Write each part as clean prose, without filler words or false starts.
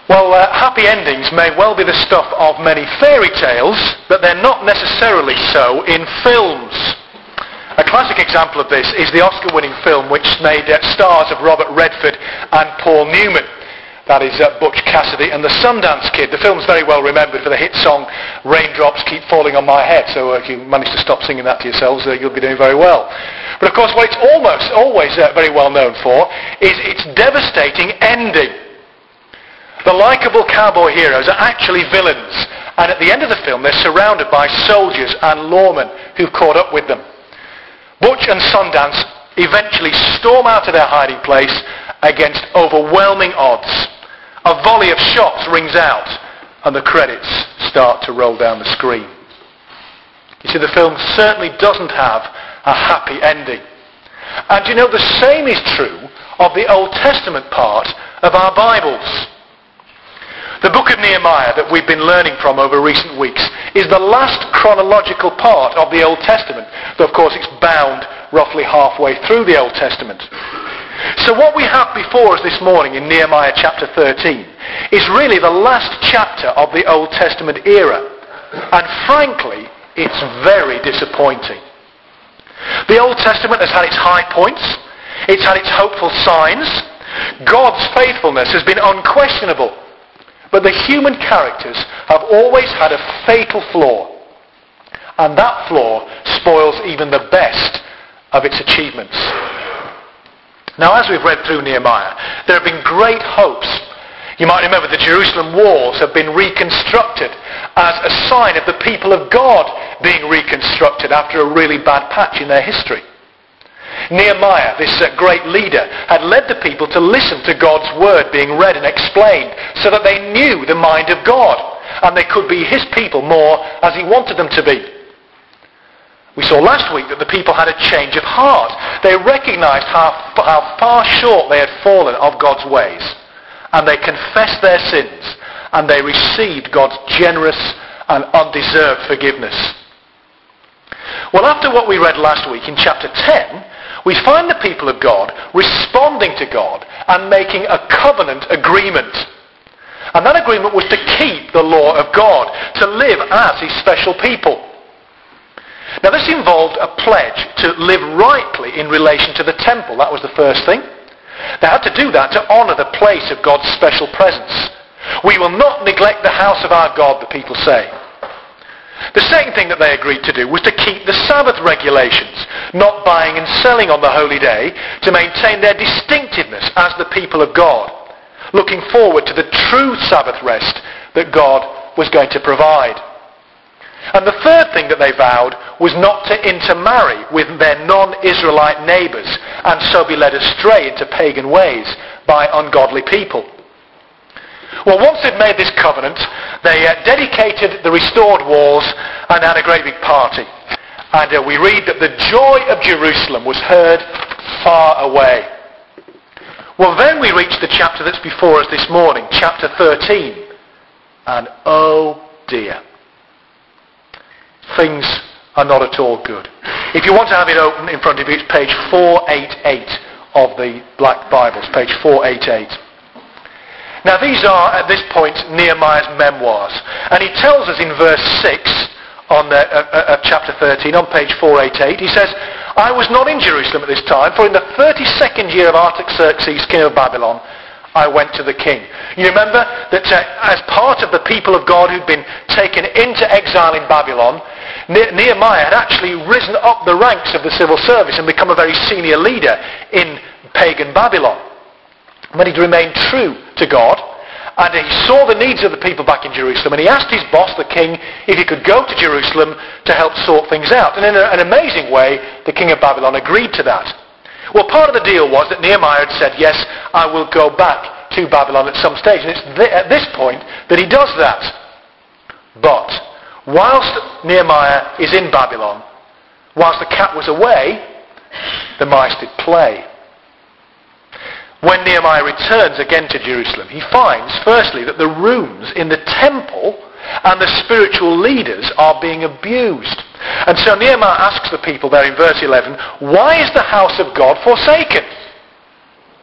Well, happy endings may well be the stuff of many fairy tales, but they're not necessarily so in films. A classic example of this is the Oscar-winning film which made stars of Robert Redford and Paul Newman. That is Butch Cassidy and the Sundance Kid. The film's very well remembered for the hit song Raindrops Keep Falling on My Head, so if you manage to stop singing that to yourselves, you'll be doing very well. But of course what it's almost always very well known for is its devastating ending. The likeable cowboy heroes are actually villains, and at the end of the film they're surrounded by soldiers and lawmen who've caught up with them. Butch and Sundance eventually storm out of their hiding place against overwhelming odds. A volley of shots rings out, and the credits start to roll down the screen. You see, the film certainly doesn't have a happy ending. And you know, the same is true of the Old Testament part of our Bibles. The book of Nehemiah that we've been learning from over recent weeks is the last chronological part of the Old Testament, though of course it's bound roughly halfway through the Old Testament. So what we have before us this morning in Nehemiah chapter 13 is really the last chapter of the Old Testament era, and frankly it's very disappointing. The Old Testament has had its high points, it's had its hopeful signs, God's faithfulness has been unquestionable. But the human characters have always had a fatal flaw. And that flaw spoils even the best of its achievements. Now, as we've read through Nehemiah, there have been great hopes. You might remember the Jerusalem walls have been reconstructed as a sign of the people of God being reconstructed after a really bad patch in their history. Nehemiah, this great leader, had led the people to listen to God's word being read and explained so that they knew the mind of God and they could be his people more as he wanted them to be. We saw last week that the people had a change of heart. They recognized how far short they had fallen of God's ways, and they confessed their sins, and they received God's generous and undeserved forgiveness. Well, after what we read last week in chapter 10, we find the people of God responding to God and making a covenant agreement. And that agreement was to keep the law of God, to live as his special people. Now this involved a pledge to live rightly in relation to the temple. That was the first thing. They had to do that to honour the place of God's special presence. We will not neglect the house of our God, the people say. The second thing that they agreed to do was to keep the Sabbath regulations, not buying and selling on the holy day, to maintain their distinctiveness as the people of God, looking forward to the true Sabbath rest that God was going to provide. And the third thing that they vowed was not to intermarry with their non-Israelite neighbours and so be led astray into pagan ways by ungodly people. Well, once they'd made this covenant, they dedicated the restored walls and had a great big party. And we read that the joy of Jerusalem was heard far away. Well, then we reach the chapter that's before us this morning, chapter 13. And oh dear, things are not at all good. If you want to have it open in front of you, it's page 488 of the Black Bibles, page 488. Now these are, at this point, Nehemiah's memoirs. And he tells us in verse 6 of chapter 13, on page 488, he says, I was not in Jerusalem at this time, for in the 32nd year of Artaxerxes, king of Babylon, I went to the king. You remember that as part of the people of God who'd been taken into exile in Babylon, Nehemiah had actually risen up the ranks of the civil service and become a very senior leader in pagan Babylon. But he'd remained true to God, and he saw the needs of the people back in Jerusalem, and he asked his boss, the king, if he could go to Jerusalem to help sort things out. And in an amazing way, the king of Babylon agreed to that. Well, part of the deal was that Nehemiah had said, yes, I will go back to Babylon at some stage, and it's at this point that he does that. But whilst Nehemiah is in Babylon, whilst the cat was away, the mice did play. When Nehemiah returns again to Jerusalem, he finds, firstly, that the rooms in the temple and the spiritual leaders are being abused. And so Nehemiah asks the people there in verse 11, why is the house of God forsaken?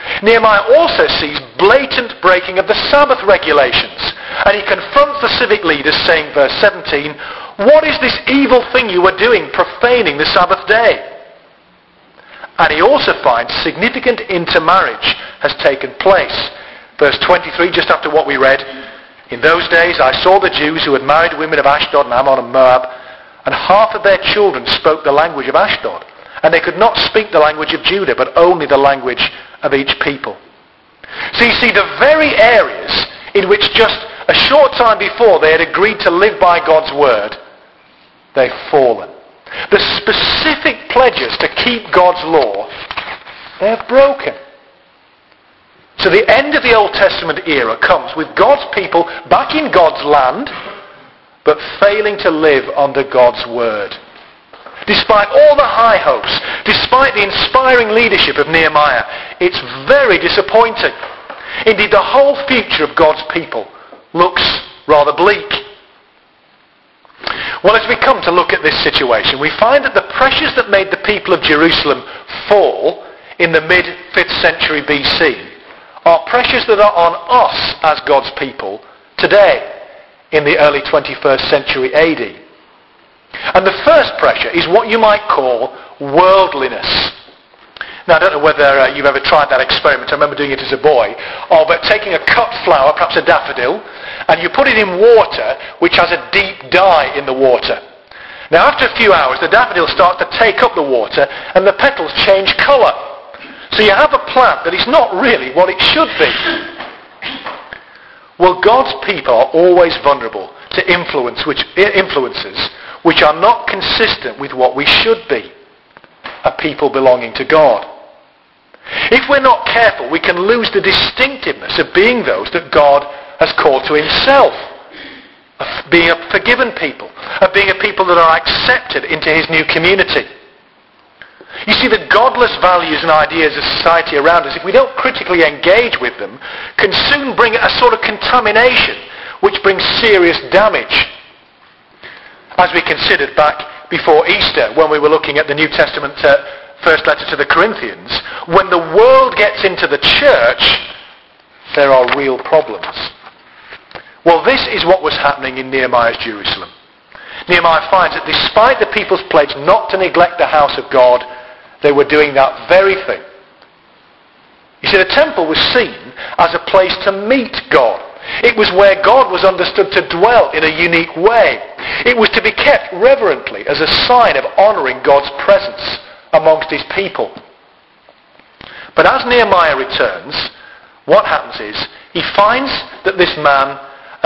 Nehemiah also sees blatant breaking of the Sabbath regulations. And he confronts the civic leaders saying, verse 17, "What is this evil thing you are doing, profaning the Sabbath day?" And he also finds significant intermarriage has taken place. Verse 23, just after what we read, "In those days I saw the Jews who had married women of Ashdod and Ammon and Moab, and half of their children spoke the language of Ashdod, and they could not speak the language of Judah, but only the language of each people." So you see, the very areas in which just a short time before they had agreed to live by God's word, they've fallen. The specific pledges to keep God's law, they have broken. So the end of the Old Testament era comes with God's people back in God's land, but failing to live under God's word. Despite all the high hopes, despite the inspiring leadership of Nehemiah, it's very disappointing. Indeed, the whole future of God's people looks rather bleak. Well, as we come to look at this situation, we find that the pressures that made the people of Jerusalem fall in the mid-5th century BC are pressures that are on us as God's people today in the early 21st century AD. And the first pressure is what you might call worldliness. Now, I don't know whether you've ever tried that experiment. I remember doing it as a boy. Of taking a cut flower, perhaps a daffodil, and you put it in water which has a deep dye in the water. Now, after a few hours, the daffodil starts to take up the water and the petals change colour. So you have a plant that is not really what it should be. Well, God's people are always vulnerable to influences which are not consistent with what we should be, a people belonging to God. If we're not careful, we can lose the distinctiveness of being those that God has called to himself, of being a forgiven people, of being a people that are accepted into his new community. You see, the godless values and ideas of society around us, if we don't critically engage with them, can soon bring a sort of contamination which brings serious damage. As we considered back before Easter, when we were looking at the New Testament first letter to the Corinthians, when the world gets into the church, there are real problems. Well, this is what was happening in Nehemiah's Jerusalem. Nehemiah finds that despite the people's pledge not to neglect the house of God, they were doing that very thing. You see, the temple was seen as a place to meet God. It was where God was understood to dwell in a unique way. It was to be kept reverently as a sign of honouring God's presence amongst his people. But as Nehemiah returns, what happens is he finds that this man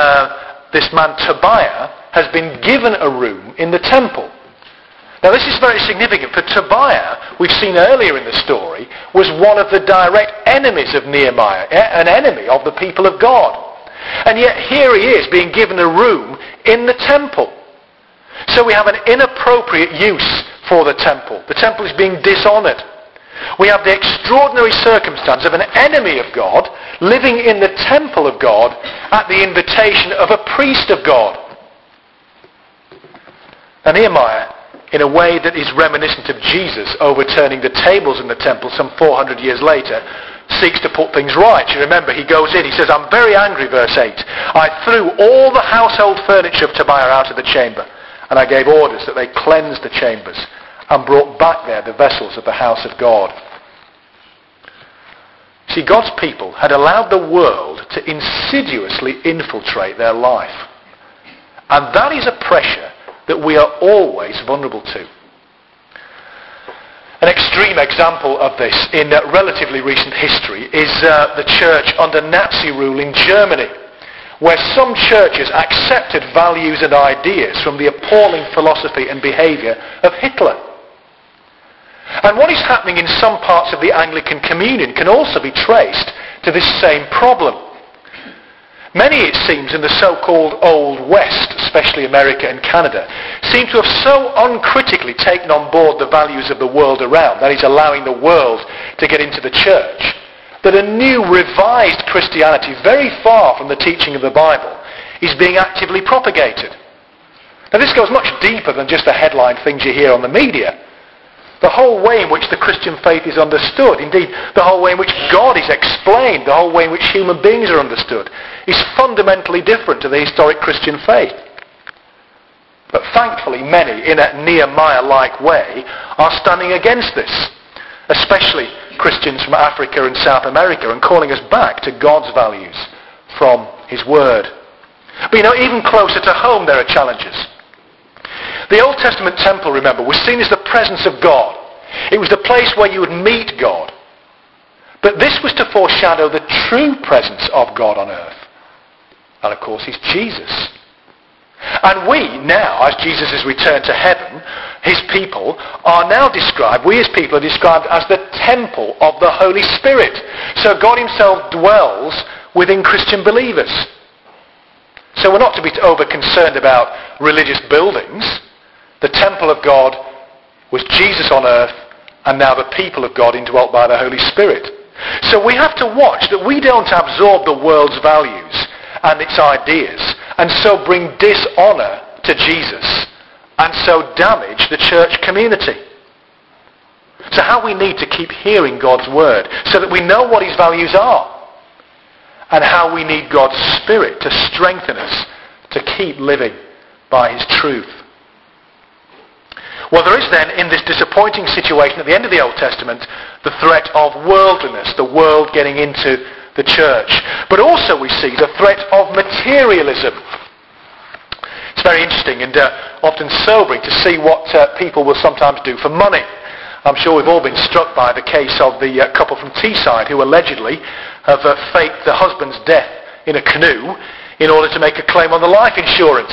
Tobiah has been given a room in the temple. Now this is very significant, for Tobiah, we've seen earlier in the story, was one of the direct enemies of Nehemiah, an enemy of the people of God. And yet here he is being given a room in the temple. So we have an inappropriate use for the temple. The temple is being dishonoured. We have the extraordinary circumstance of an enemy of God living in the temple of God at the invitation of a priest of God. And Nehemiah, in a way that is reminiscent of Jesus overturning the tables in the temple some 400 years later, seeks to put things right. You remember, he goes in, he says, "I'm very angry," verse 8. "I threw all the household furniture of Tobiah out of the chamber, and I gave orders that they cleanse the chambers and brought back there the vessels of the house of God." See, God's people had allowed the world to insidiously infiltrate their life. And that is a pressure that we are always vulnerable to. An extreme example of this in relatively recent history is the church under Nazi rule in Germany, where some churches accepted values and ideas from the appalling philosophy and behaviour of Hitler. And what is happening in some parts of the Anglican Communion can also be traced to this same problem. Many, it seems, in the so-called Old West, especially America and Canada, seem to have so uncritically taken on board the values of the world around, that is, allowing the world to get into the church, that a new revised Christianity, very far from the teaching of the Bible, is being actively propagated. Now this goes much deeper than just the headline things you hear on the media. The whole way in which the Christian faith is understood, indeed the whole way in which God is explained, the whole way in which human beings are understood, is fundamentally different to the historic Christian faith. But thankfully many, in a Nehemiah-like way, are standing against this, especially Christians from Africa and South America, and calling us back to God's values from his word. But even closer to home there are challenges. The Old Testament temple, remember, was seen as the presence of God. It was the place where you would meet God. But this was to foreshadow the true presence of God on earth. And of course, he's Jesus. And we now, as Jesus has returned to heaven, his people are now described, we as people are described as the temple of the Holy Spirit. So God himself dwells within Christian believers. So we're not to be over concerned about religious buildings. The temple of God was Jesus on earth, and now the people of God indwelt by the Holy Spirit. So we have to watch that we don't absorb the world's values and its ideas, and so bring dishonor to Jesus, and so damage the church community. So how we need to keep hearing God's word, so that we know what his values are, and how we need God's Spirit to strengthen us to keep living by his truth. Well, there is then, in this disappointing situation at the end of the Old Testament, the threat of worldliness, the world getting into the church. But also we see the threat of materialism. It's very interesting and often sobering to see what people will sometimes do for money. I'm sure we've all been struck by the case of the couple from Teesside who allegedly have faked the husband's death in a canoe in order to make a claim on the life insurance.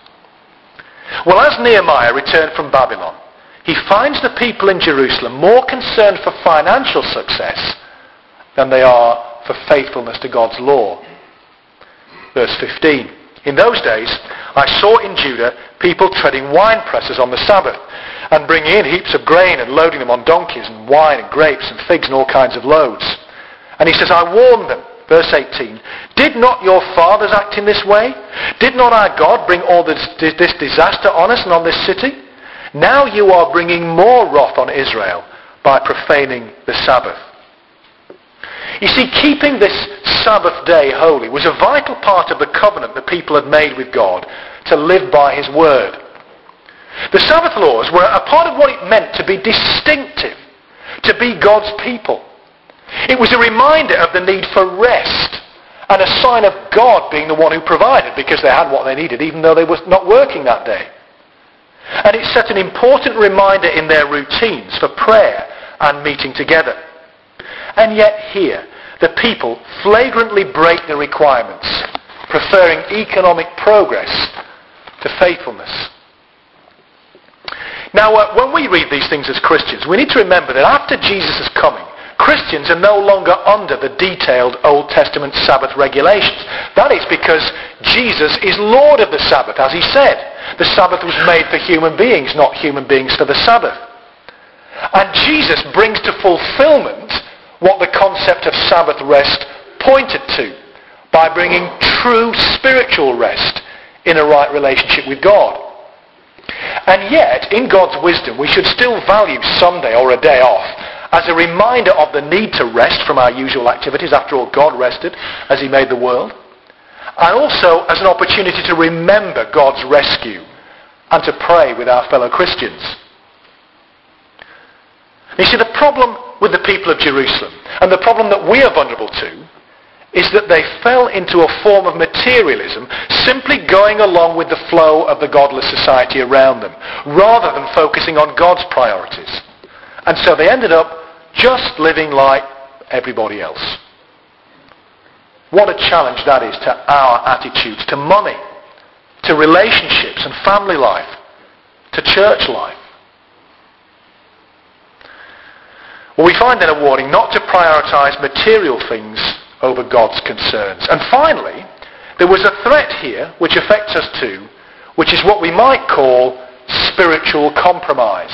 Well, as Nehemiah returned from Babylon, he finds the people in Jerusalem more concerned for financial success than they are for faithfulness to God's law. Verse 15. In those days, I saw in Judah people treading wine presses on the Sabbath and bringing in heaps of grain and loading them on donkeys and wine and grapes and figs and all kinds of loads. And he says, I warned them. Verse 18, did not your fathers act in this way? Did not our God bring all this disaster on us and on this city? Now you are bringing more wrath on Israel by profaning the Sabbath. You see, keeping this Sabbath day holy was a vital part of the covenant the people had made with God to live by his word. The Sabbath laws were a part of what it meant to be distinctive, to be God's people. It was a reminder of the need for rest and a sign of God being the one who provided, because they had what they needed even though they were not working that day. And it set an important reminder in their routines for prayer and meeting together. And yet here, the people flagrantly break the requirements, preferring economic progress to faithfulness. Now, when we read these things as Christians, we need to remember that after Jesus' coming, Christians are no longer under the detailed Old Testament Sabbath regulations. That is because Jesus is Lord of the Sabbath, as he said. The Sabbath was made for human beings, not human beings for the Sabbath. And Jesus brings to fulfillment what the concept of Sabbath rest pointed to, by bringing true spiritual rest in a right relationship with God. And yet, in God's wisdom, we should still value Sunday or a day off as a reminder of the need to rest from our usual activities. After all, God rested as he made the world. And also as an opportunity to remember God's rescue and to pray with our fellow Christians. You see, the problem with the people of Jerusalem, and the problem that we are vulnerable to, is that they fell into a form of materialism, simply going along with the flow of the godless society around them, rather than focusing on God's priorities. And so they ended up just living like everybody else. What a challenge that is to our attitudes to money, to relationships and family life, to church life. Well, we find then a warning not to prioritize material things over God's concerns. And finally, there was a threat here which affects us too, which is what we might call spiritual compromise.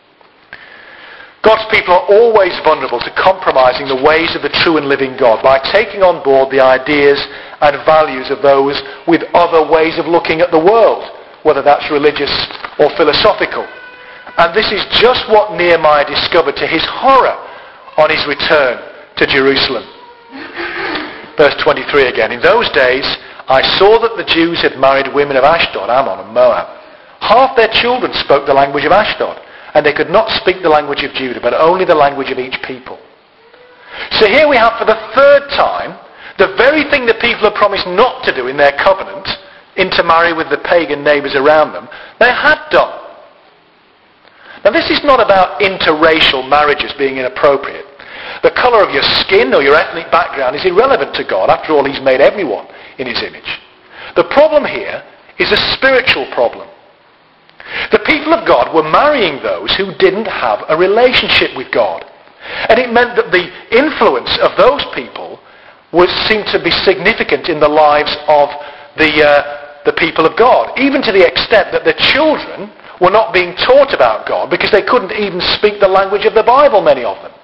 God's people are always vulnerable to compromising the ways of the true and living God by taking on board the ideas and values of those with other ways of looking at the world, whether that's religious or philosophical. And this is just what Nehemiah discovered to his horror on his return to Jerusalem. Verse 23 again. In those days, I saw that the Jews had married women of Ashdod, Ammon, and Moab. Half their children spoke the language of Ashdod, and they could not speak the language of Judah, but only the language of each people. So here we have for the third time the very thing the people had promised not to do in their covenant, intermarry with the pagan neighbours around them, they had done. Now this is not about interracial marriages being inappropriate. The colour of your skin or your ethnic background is irrelevant to God. After all, he's made everyone in his image. The problem here is a spiritual problem. The people of God were marrying those who didn't have a relationship with God. And it meant that the influence of those people seemed to be significant in the lives of the people of God, even to the extent that their children were not being taught about God because they couldn't even speak the language of the Bible, many of them.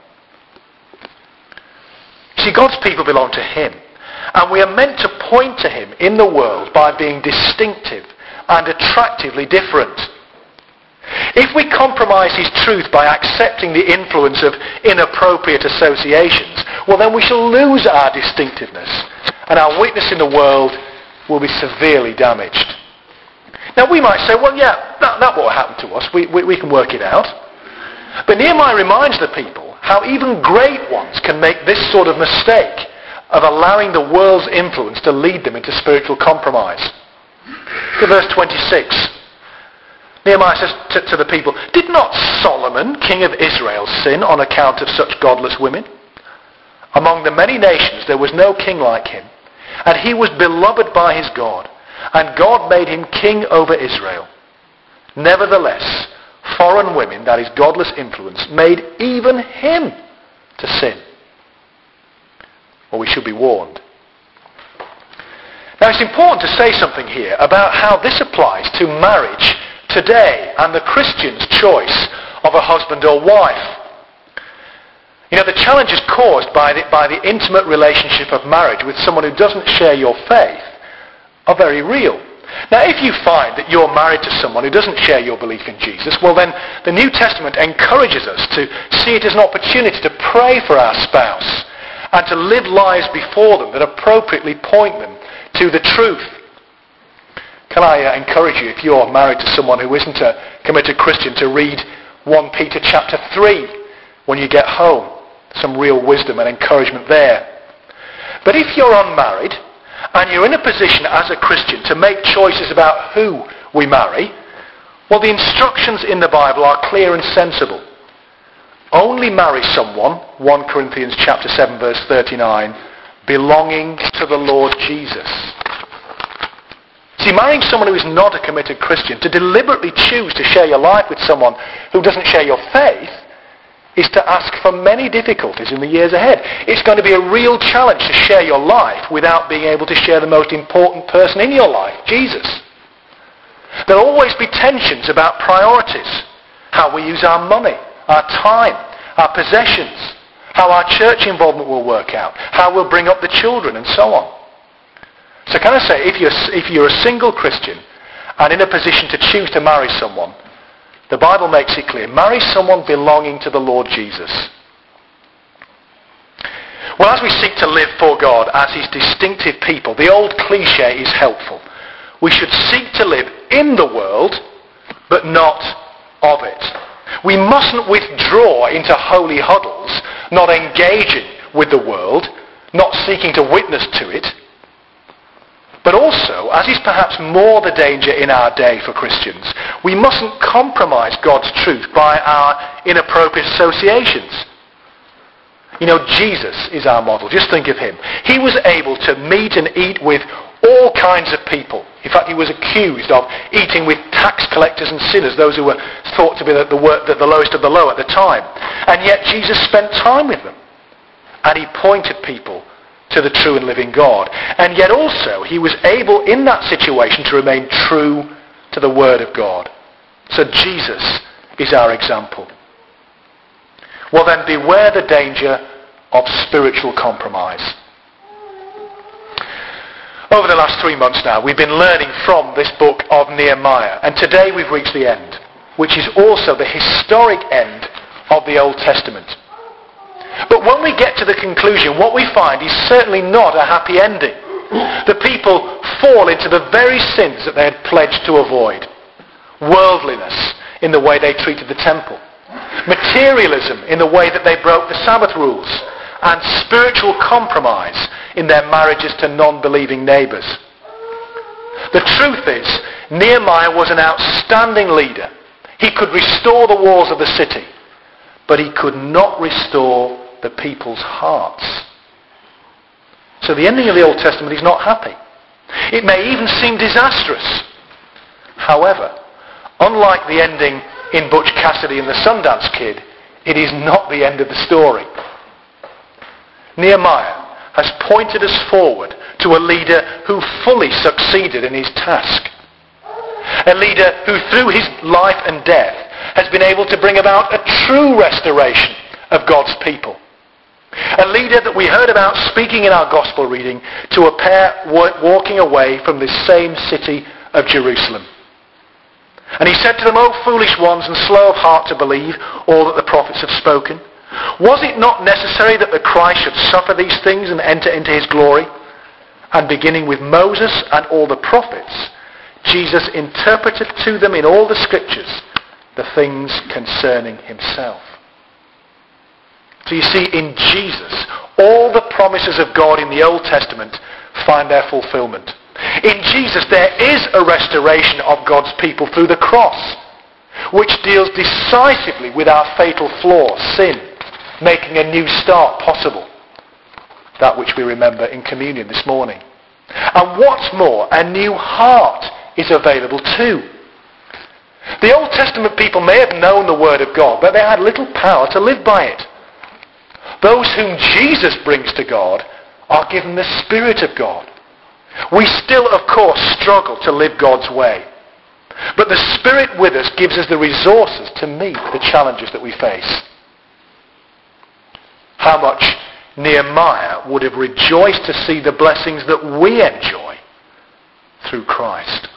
See, God's people belong to him, and we are meant to point to him in the world by being distinctive and attractively different. If we compromise his truth by accepting the influence of inappropriate associations, well then we shall lose our distinctiveness, and our witness in the world will be severely damaged. Now we might say, well yeah, that won't happen to us, we can work it out. But Nehemiah reminds the people how even great ones can make this sort of mistake of allowing the world's influence to lead them into spiritual compromise. To verse 26. Nehemiah says to the people, did not Solomon, king of Israel, sin on account of such godless women? Among the many nations there was no king like him, and he was beloved by his God, and God made him king over Israel. Nevertheless, foreign women, that is godless influence, made even him to sin. Well, we should be warned. Now it's important to say something here about how this applies to marriage today and the Christian's choice of a husband or wife. You know, the challenges caused by the intimate relationship of marriage with someone who doesn't share your faith are very real. Now, if you find that you're married to someone who doesn't share your belief in Jesus, well then the New Testament encourages us to see it as an opportunity to pray for our spouse and to live lives before them that appropriately point them to the truth. Can I encourage you, if you're married to someone who isn't a committed Christian, to read 1 Peter chapter 3 when you get home. Some real wisdom and encouragement there. But if you're unmarried, and you're in a position as a Christian to make choices about who we marry, well, the instructions in the Bible are clear and sensible. Only marry someone, 1 Corinthians chapter 7 verse 39, belonging to the Lord Jesus. See, marrying someone who is not a committed Christian, to deliberately choose to share your life with someone who doesn't share your faith, is to ask for many difficulties in the years ahead. It's going to be a real challenge to share your life without being able to share the most important person in your life, Jesus. There'll always be tensions about priorities, how we use our money, our time, our possessions, how our church involvement will work out, how we'll bring up the children, and so on. So can I say, if you're a single Christian and in a position to choose to marry someone, the Bible makes it clear, marry someone belonging to the Lord Jesus. Well, as we seek to live for God as his distinctive people, the old cliche is helpful. We should seek to live in the world, but not of it. We mustn't withdraw into holy huddles, not engaging with the world, not seeking to witness to it. But also, as is perhaps more the danger in our day for Christians, we mustn't compromise God's truth by our inappropriate associations. You know, Jesus is our model. Just think of him. He was able to meet and eat with all kinds of people. In fact, he was accused of eating with tax collectors and sinners, those who were thought to be the lowest of the low at the time. And yet Jesus spent time with them. And he pointed people to the true and living God. And yet also, he was able in that situation to remain true to the Word of God. So Jesus is our example. Well then, beware the danger of spiritual compromise. Over the last 3 months now, we've been learning from this book of Nehemiah, and today we've reached the end. which is also the historic end of the Old Testament. But when we get to the conclusion, what we find is certainly not a happy ending. The people fall into the very sins that they had pledged to avoid. Worldliness in the way they treated the temple. Materialism in the way that they broke the Sabbath rules. And spiritual compromise in their marriages to non-believing neighbours. The truth is, Nehemiah was an outstanding leader. He could restore the walls of the city, but he could not restore the people's hearts. So the ending of the Old Testament is not happy. It may even seem disastrous. However, unlike the ending in Butch Cassidy and the Sundance Kid, it is not the end of the story. Nehemiah has pointed us forward to a leader who fully succeeded in his task. A leader who through his life and death has been able to bring about a true restoration of God's people. A leader that we heard about speaking in our gospel reading to a pair walking away from this same city of Jerusalem. And he said to them, "O foolish ones and slow of heart to believe all that the prophets have spoken. Was it not necessary that the Christ should suffer these things and enter into his glory?" And beginning with Moses and all the prophets, Jesus interpreted to them in all the scriptures the things concerning himself. So you see, in Jesus, all the promises of God in the Old Testament find their fulfillment. In Jesus, there is a restoration of God's people through the cross, which deals decisively with our fatal flaw, sin, making a new start possible. That which we remember in communion this morning. And what's more, a new heart is available too. The Old Testament people may have known the Word of God, but they had little power to live by it. Those whom Jesus brings to God are given the Spirit of God. We still, of course, struggle to live God's way. But the Spirit with us gives us the resources to meet the challenges that we face. How much Nehemiah would have rejoiced to see the blessings that we enjoy through Christ.